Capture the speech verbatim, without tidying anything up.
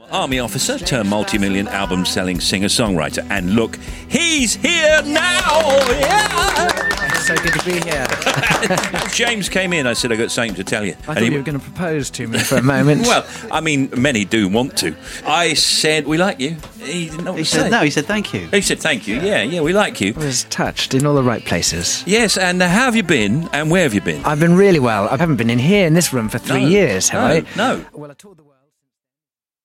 Army officer turned multi-million album-selling singer-songwriter. And look, he's here now! Yeah! So good to be here. James came in, I said, I got something to tell you. I thought he, you were going to propose to me for a moment. Well, I mean, many do want to. I said, we like you. He didn't know what He to said say. no, he said thank you. He said, thank you. Yeah, yeah, we like you. I was touched in all the right places. Yes, and uh, how have you been, and where have you been? I've been really well. I haven't been in here in this room for three No. years, have No, I? no. Well, I toured the